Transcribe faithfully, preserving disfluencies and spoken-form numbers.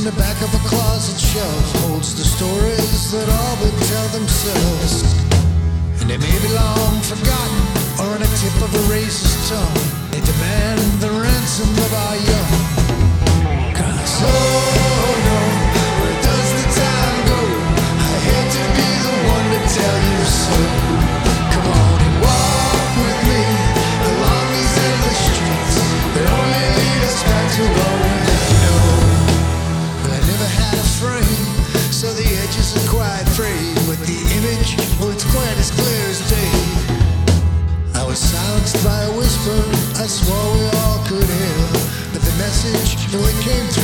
in the back of a closet shelf holds the stories that all but tell themselves. And they may be long forgotten or on a tip of a razor's tongue. They demand the ransom of our young. 'Cause oh no, where does the time go? I hate to be the one to tell you so. Come on and walk with me along these endless streets that only lead us back to what we know. Well, I never had a frame, so the edges are quite frayed. But the image, oh, it's quite as clear as day. I was silenced by a whisper I swore we all could hear, but the message, oh, it came through